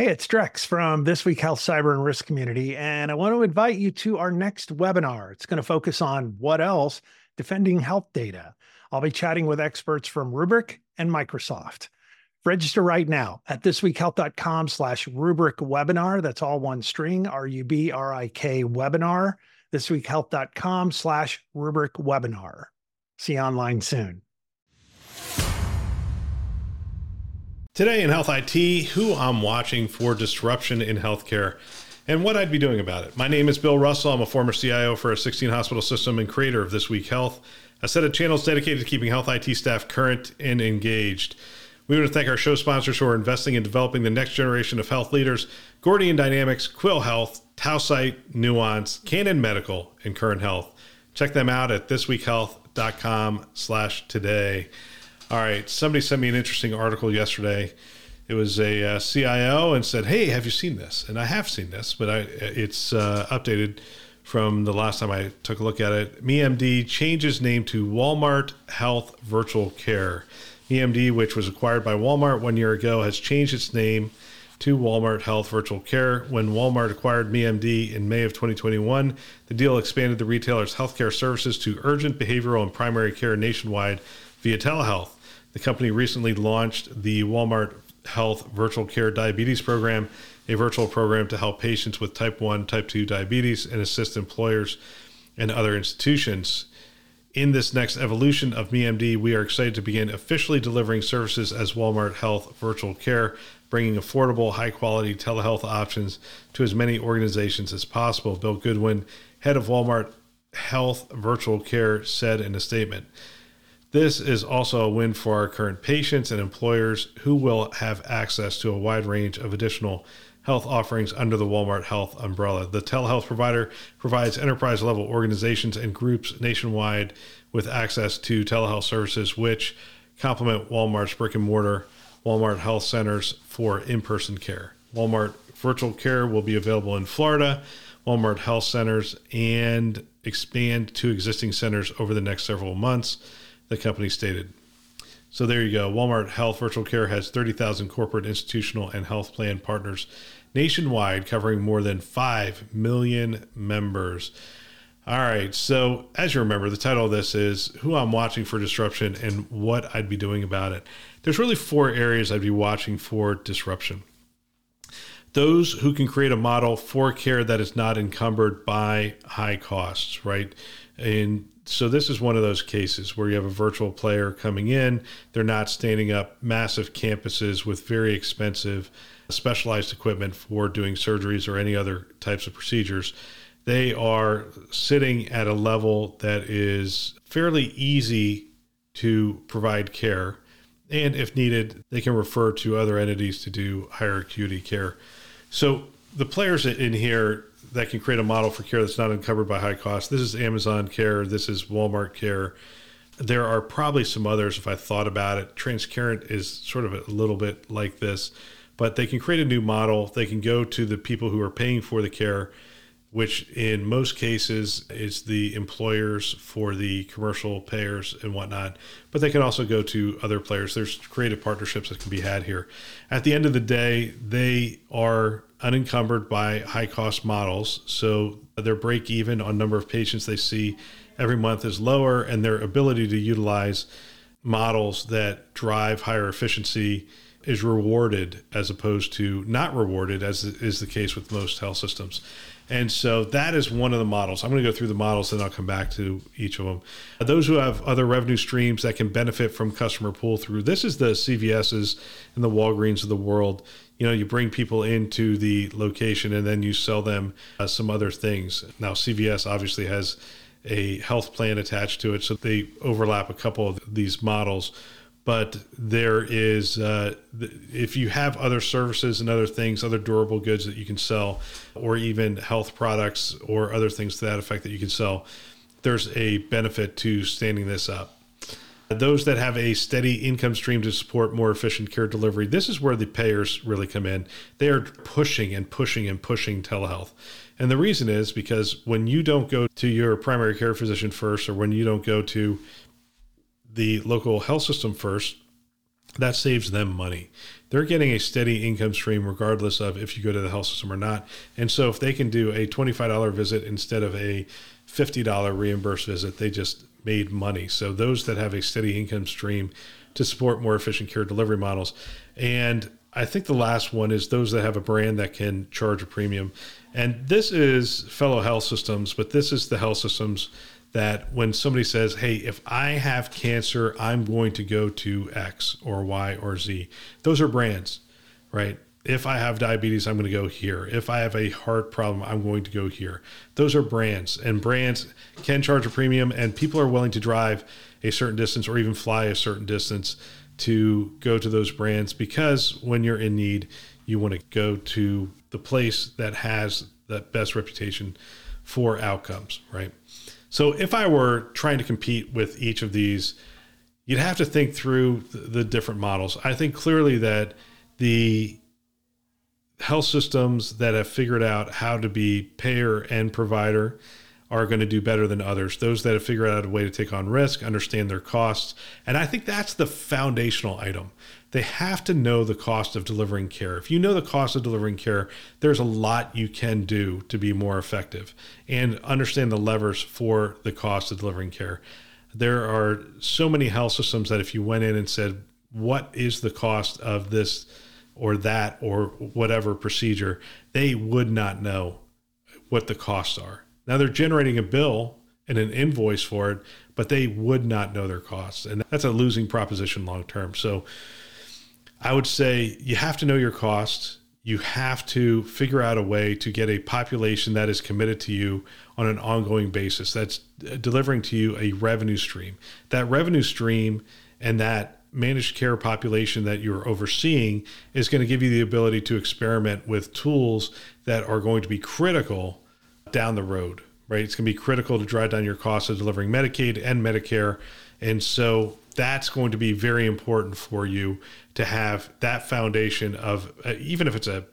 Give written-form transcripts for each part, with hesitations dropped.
Hey, it's Drex from This Week Health Cyber and Risk Community, and I want to invite you to our next webinar. It's going to focus on what else? Defending health data. I'll be chatting with experts from Rubrik and Microsoft. Register right now at thisweekhealth.com/Rubrik webinar. That's all one string, RUBRIK webinar. Thisweekhealth.com/Rubrik webinar. See you online soon. Today in Health IT, who I'm watching for disruption in healthcare and what I'd be doing about it. My name is Bill Russell. I'm a former CIO for a 16-hospital system and creator of This Week Health, a set of channels dedicated to keeping health IT staff current and engaged. We want to thank our show sponsors who are investing in developing the next generation of health leaders: Gordian Dynamics, Quill Health, Tausight, Nuance, Canon Medical, and Current Health. Check them out at thisweekhealth.com/today. All right, somebody sent me an interesting article yesterday. It was a CIO and said, hey, have you seen this? And I have seen this, but it's updated from the last time I took a look at it. MeMD changes name to Walmart Health Virtual Care. MeMD, which was acquired by Walmart 1 year ago, has changed its name to Walmart Health Virtual Care. When Walmart acquired MeMD in May of 2021, the deal expanded the retailer's healthcare services to urgent behavioral and primary care nationwide via telehealth. The company recently launched the Walmart Health Virtual Care Diabetes Program, a virtual program to help patients with type 1, type 2 diabetes and assist employers and other institutions. In this next evolution of MeMD, we are excited to begin officially delivering services as Walmart Health Virtual Care, bringing affordable, high-quality telehealth options to as many organizations as possible. Bill Goodwin, head of Walmart Health Virtual Care, said in a statement. This is also a win for our current patients and employers who will have access to a wide range of additional health offerings under the Walmart Health umbrella. The telehealth provider provides enterprise-level organizations and groups nationwide with access to telehealth services, which complement Walmart's brick-and-mortar Walmart Health Centers for in-person care. Walmart Virtual Care will be available in Florida, Walmart Health Centers, and expand to existing centers over the next several months, the company stated. So there you go. Walmart Health Virtual Care has 30,000 corporate, institutional, and health plan partners nationwide, covering more than 5 million members. All right. So as you remember, the title of this is Who I'm Watching for Disruption and What I'd Be Doing About It. There's really 4 areas I'd be watching for disruption. Those who can create a model for care that is not encumbered by high costs, right? And so this is one of those cases where you have a virtual player coming in. They're not standing up massive campuses with very expensive specialized equipment for doing surgeries or any other types of procedures. They are sitting at a level that is fairly easy to provide care. And if needed, they can refer to other entities to do higher acuity care. So the players in here that can create a model for care that's not encumbered by high cost. This is Amazon Care. This is Walmart Care. There are probably some others if I thought about it. Transcarent is sort of a little bit like this, but they can create a new model. They can go to the people who are paying for the care, which in most cases is the employers for the commercial payers and whatnot. But they can also go to other players. There's creative partnerships that can be had here. At the end of the day, they are unencumbered by high cost models. So their break even on number of patients they see every month is lower, and their ability to utilize models that drive higher efficiency is rewarded as opposed to not rewarded, as is the case with most health systems. And so that is one of the models. I'm going to go through the models and I'll come back to each of them. Those who have other revenue streams that can benefit from customer pull through. This is the CVS's and the Walgreens of the world. You know, you bring people into the location and then you sell them some other things. Now, CVS obviously has a health plan attached to it, so they overlap a couple of these models. But there is, if you have other services and other things, other durable goods that you can sell, or even health products or other things to that effect that you can sell, there's a benefit to standing this up. Those that have a steady income stream to support more efficient care delivery, this is where the payers really come in. They are pushing and pushing and pushing telehealth. And the reason is because when you don't go to your primary care physician first, or when you don't go to the local health system first, That saves them money. They're getting a steady income stream regardless of if you go to the health system or not. And so if they can do a $25 visit instead of a $50 reimbursed visit, they just made money. So those that have a steady income stream to support more efficient care delivery models. And I think the last one is those that have a brand that can charge a premium. And this is fellow health systems, but this is the health systems that when somebody says, hey, if I have cancer, I'm going to go to X or Y or Z. Those are brands, right? If I have diabetes, I'm going to go here. If I have a heart problem, I'm going to go here. Those are brands, and brands can charge a premium, and people are willing to drive a certain distance or even fly a certain distance to go to those brands, because when you're in need, you want to go to the place that has the best reputation for outcomes, right? So if I were trying to compete with each of these, you'd have to think through the different models. I think clearly that the health systems that have figured out how to be payer and provider are going to do better than others. Those that have figured out a way to take on risk, understand their costs. And I think that's the foundational item. They have to know the cost of delivering care. If you know the cost of delivering care, there's a lot you can do to be more effective and understand the levers for the cost of delivering care. There are so many health systems that if you went in and said, what is the cost of this or that or whatever procedure, they would not know what the costs are. Now they're generating a bill and an invoice for it, but they would not know their costs. And that's a losing proposition long term. So I would say you have to know your costs. You have to figure out a way to get a population that is committed to you on an ongoing basis, that's delivering to you a revenue stream. That revenue stream and that managed care population that you're overseeing is going to give you the ability to experiment with tools that are going to be critical down the road, right? It's going to be critical to drive down your costs of delivering Medicaid and Medicare. And so that's going to be very important for you to have that foundation of, even if it's a,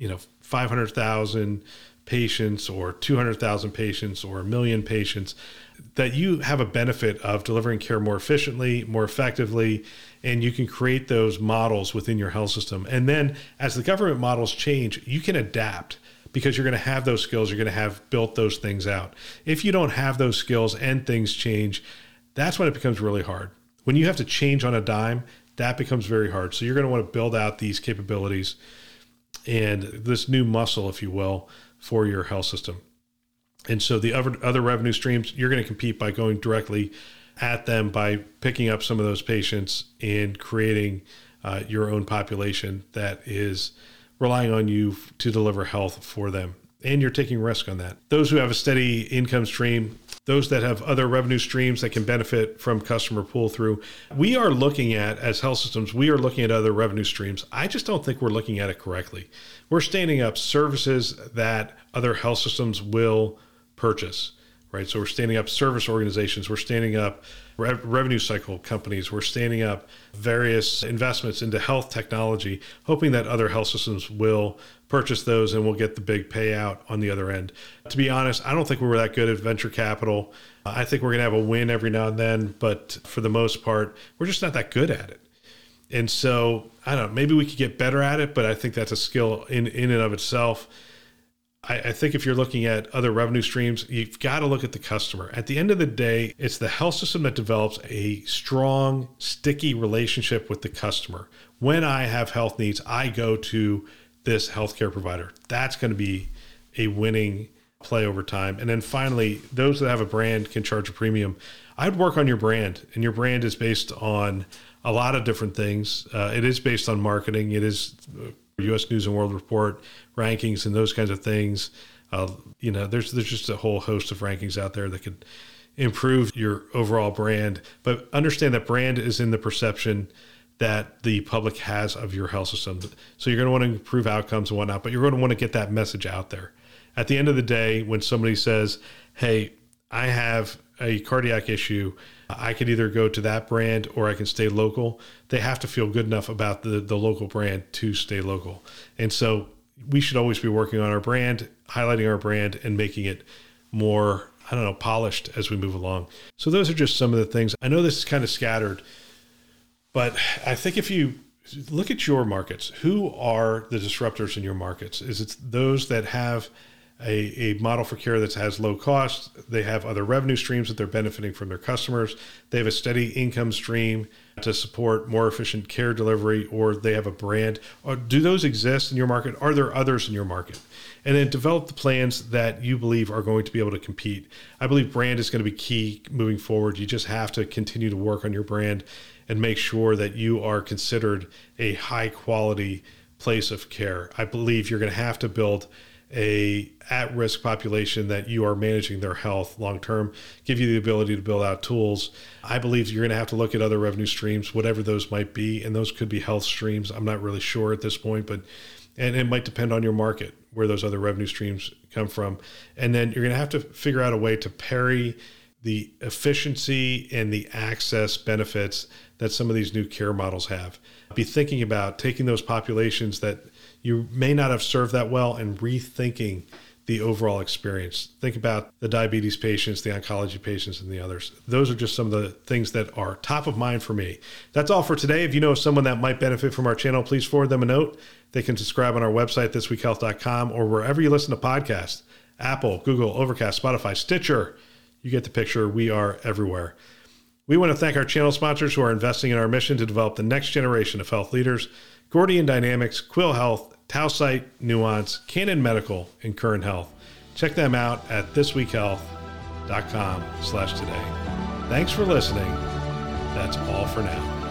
500,000 patients or 200,000 patients or 1 million patients, that you have a benefit of delivering care more efficiently, more effectively, and you can create those models within your health system. And then as the government models change, you can adapt because you're going to have those skills. You're going to have built those things out. If you don't have those skills and things change, that's when it becomes really hard. When you have to change on a dime, that becomes very hard. So you're going to want to build out these capabilities and this new muscle, if you will, for your health system. And so the other revenue streams, you're going to compete by going directly at them, by picking up some of those patients and creating your own population that is relying on you to deliver health for them. And you're taking risk on that. Those who have a steady income stream, those that have other revenue streams that can benefit from customer pull through. We are looking at, as health systems, we are looking at other revenue streams. I just don't think we're looking at it correctly. We're standing up services that other health systems will purchase, right? So we're standing up service organizations. We're standing up revenue cycle companies. We're standing up various investments into health technology, hoping that other health systems will purchase those and we'll get the big payout on the other end. To be honest, I don't think we were that good at venture capital. I think we're going to have a win every now and then, but for the most part, we're just not that good at it. And so, I don't know, maybe we could get better at it, but I think that's a skill in and of itself. I think if you're looking at other revenue streams, you've got to look at the customer. At the end of the day, it's the health system that develops a strong, sticky relationship with the customer. When I have health needs, I go to this healthcare provider. That's going to be a winning play over time. And then finally, those that have a brand can charge a premium. I'd work on your brand, and your brand is based on a lot of different things. It is based on marketing. It is U.S. News and World Report rankings and those kinds of things. There's just a whole host of rankings out there that could improve your overall brand. But understand that brand is in the perception that the public has of your health system. So you're going to want to improve outcomes and whatnot, but you're going to want to get that message out there. At the end of the day, when somebody says, hey, I have a cardiac issue, I could either go to that brand or I can stay local. They have to feel good enough about the local brand to stay local. And so we should always be working on our brand, highlighting our brand and making it more, polished as we move along. So those are just some of the things. I know this is kind of scattered, But I think if you look at your markets, who are the disruptors in your markets? Is it those that have a model for care that has low cost? They have other revenue streams that they're benefiting from their customers. They have a steady income stream to support more efficient care delivery, or they have a brand. Or do those exist in your market? Are there others in your market? And then develop the plans that you believe are going to be able to compete. I believe brand is going to be key moving forward. You just have to continue to work on your brand and make sure that you are considered a high quality place of care. I believe you're going to have to build a at-risk population that you are managing their health long-term, give you the ability to build out tools. I believe you're going to have to look at other revenue streams, whatever those might be, and those could be health streams. I'm not really sure at this point, and it might depend on your market, where those other revenue streams come from. And then you're going to have to figure out a way to parry the efficiency and the access benefits that some of these new care models have. Be thinking about taking those populations that you may not have served that well and rethinking the overall experience. Think about the diabetes patients, the oncology patients, and the others. Those are just some of the things that are top of mind for me. That's all for today. If you know someone that might benefit from our channel, please forward them a note. They can subscribe on our website, thisweekhealth.com, or wherever you listen to podcasts, Apple, Google, Overcast, Spotify, Stitcher. You get the picture. We are everywhere. We want to thank our channel sponsors who are investing in our mission to develop the next generation of health leaders: Gordian Dynamics, Quill Health, Tausight, Nuance, Canon Medical, and Current Health. Check them out at thisweekhealth.com/today. Thanks for listening. That's all for now.